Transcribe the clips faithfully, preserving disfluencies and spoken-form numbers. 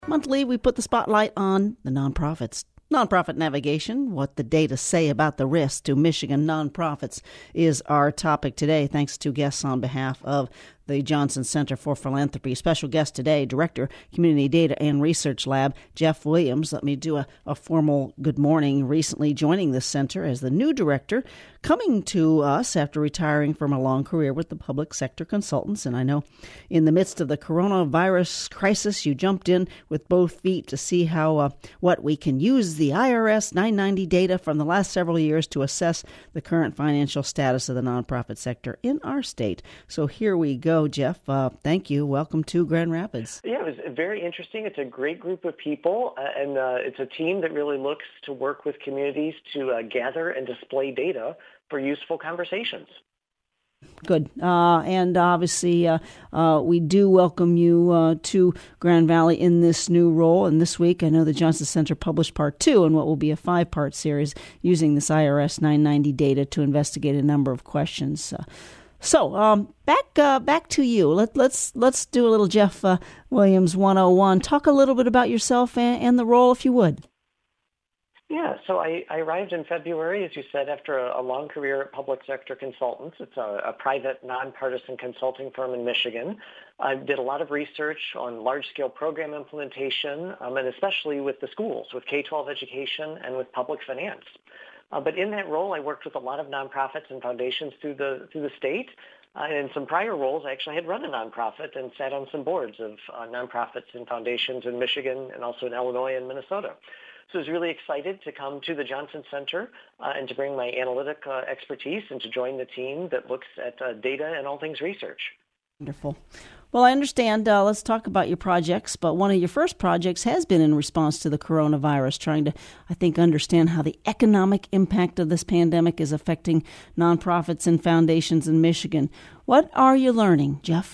Monthly, we put the spotlight on the nonprofits. Nonprofit navigation, what the data say about the risk to Michigan nonprofits, is our topic today. Thanks to guests on behalf of the Johnson Center for Philanthropy. Special guest today, Director, Community Data and Research Lab, Jeff Williams. Let me do a, a formal good morning. Recently joining the center as the new director, coming to us after retiring from a long career with the public sector consultants. And I know in the midst of the coronavirus crisis, you jumped in with both feet to see how uh, what we can use the I R S nine ninety data from the last several years to assess the current financial status of the nonprofit sector in our state. So here we go. Jeff, uh, thank you. Welcome to Grand Rapids. Yeah, it was very interesting. It's a great group of people, uh, and uh, it's a team that really looks to work with communities to uh, gather and display data for useful conversations. Good. Uh, and obviously, uh, uh, we do welcome you uh, to Grand Valley in this new role. And this week, I know the Johnson Center published part two in what will be a five-part series using this I R S nine ninety data to investigate a number of questions. Uh, So um, back uh, back to you. Let, let's let's do a little Jeff uh, Williams one oh one. Talk a little bit about yourself and, and the role, if you would. Yeah, so I, I arrived in February, as you said, after a, a long career at Public Sector Consultants. It's a, a private, nonpartisan consulting firm in Michigan. I did a lot of research on large-scale program implementation, um, and especially with the schools, with K twelve education and with public finance. Uh, but in that role, I worked with a lot of nonprofits and foundations through the through the state. Uh, and in some prior roles, I actually had run a nonprofit and sat on some boards of uh, nonprofits and foundations in Michigan and also in Illinois and Minnesota. So I was really excited to come to the Johnson Center uh, and to bring my analytic uh, expertise and to join the team that looks at uh, data and all things research. Wonderful. Well, I understand. Uh, let's talk about your projects. But one of your first projects has been in response to the coronavirus, trying to, I think, understand how the economic impact of this pandemic is affecting nonprofits and foundations in Michigan. What are you learning, Jeff?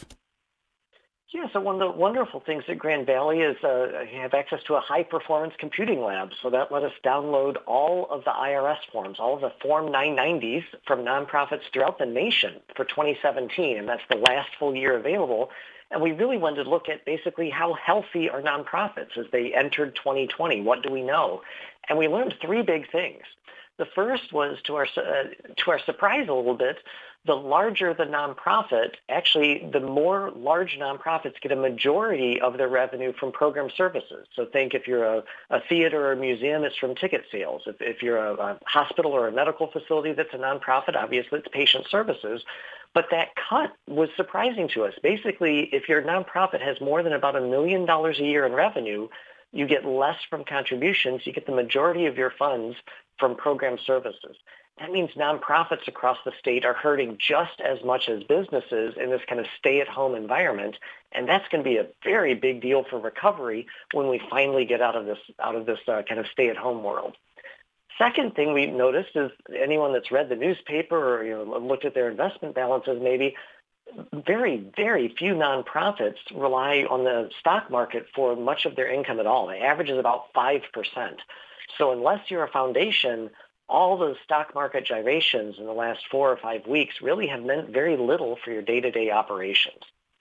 Yeah, so one of the wonderful things at Grand Valley is uh, you have access to a high-performance computing lab. So that let us download all of the I R S forms, all of the Form nine nineties from nonprofits throughout the nation for twenty seventeen, and that's the last full year available. And we really wanted to look at basically how healthy are nonprofits as they entered twenty twenty. What do we know? And we learned three big things. The first was, to our uh, to our surprise a little bit, the larger the nonprofit, actually the more large nonprofits get a majority of their revenue from program services. So think if you're a, a theater or a museum, it's from ticket sales. If, if you're a, a hospital or a medical facility that's a nonprofit, obviously it's patient services. But that cut was surprising to us. Basically, if your nonprofit has more than about a million dollars a year in revenue, you get less from contributions. You get the majority of your funds from program services. That means nonprofits across the state are hurting just as much as businesses in this kind of stay-at-home environment, and that's going to be a very big deal for recovery when we finally get out of this out of this uh, kind of stay-at-home world. Second thing we noticed is anyone that's read the newspaper or you know looked at their investment balances, maybe very, very few nonprofits rely on the stock market for much of their income at all. The average is about five percent. So unless you're a foundation, all those stock market gyrations in the last four or five weeks really have meant very little for your day-to-day operations.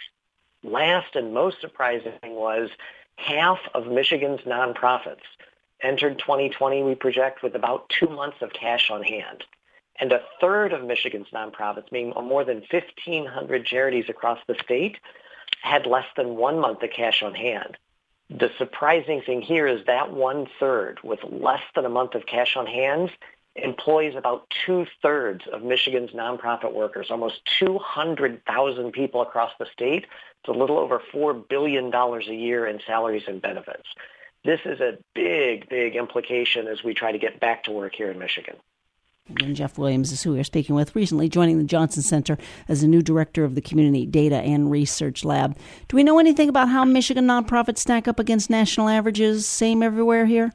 Last and most surprising was half of Michigan's nonprofits entered twenty twenty, we project, with about two months of cash on hand. And a third of Michigan's nonprofits, meaning more than fifteen hundred charities across the state, had less than one month of cash on hand. The surprising thing here is that one-third with less than a month of cash on hand employs about two-thirds of Michigan's nonprofit workers, almost two hundred thousand people across the state. It's a little over four billion dollars a year in salaries and benefits. This is a big, big implication as we try to get back to work here in Michigan. And Jeff Williams is who we're speaking with, recently joining the Johnson Center as the new director of the Community Data and Research Lab. Do we know anything about how Michigan nonprofits stack up against national averages? Same everywhere here?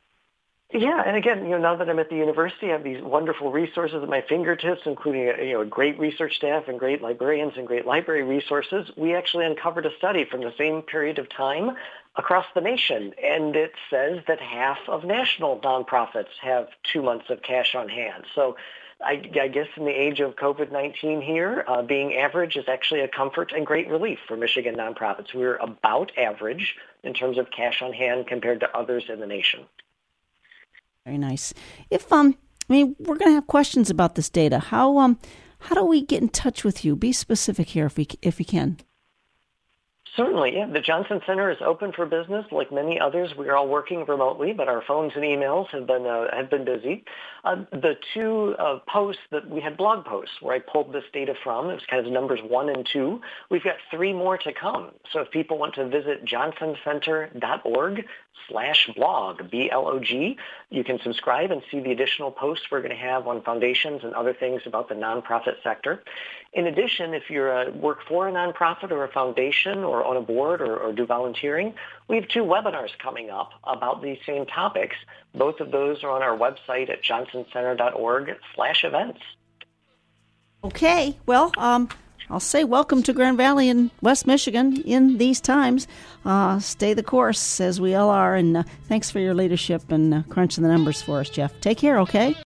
Yeah, and again, you know, now that I'm at the university, I have these wonderful resources at my fingertips, including a, you know, a great research staff and great librarians and great library resources. We actually uncovered a study from the same period of time across the nation, and it says that half of national nonprofits have two months of cash on hand. So I, I guess in the age of COVID nineteen here, uh, being average is actually a comfort and great relief for Michigan nonprofits. We're about average in terms of cash on hand compared to others in the nation. Very nice. If um, I mean, we're going to have questions about this data. How um, how do we get in touch with you? Be specific here, if we if we can. Certainly, yeah. The Johnson Center is open for business. Like many others, we are all working remotely, but our phones and emails have been uh, have been busy. Uh, the two uh, posts that we had blog posts where I pulled this data from, it was kind of numbers one and two. We've got three more to come. So if people want to visit johnsoncenter.org slash blog, B L O G, you can subscribe and see the additional posts we're going to have on foundations and other things about the nonprofit sector. In addition, if you uh, work for a nonprofit or a foundation or on a board or, or do volunteering, we have two webinars coming up about these same topics. Both of those are on our website at johnsoncenter.org slash events. Okay, well, um, I'll say welcome to Grand Valley in West Michigan in these times. Uh, stay the course, as we all are, and uh, thanks for your leadership and uh, crunching the numbers for us, Jeff. Take care, okay?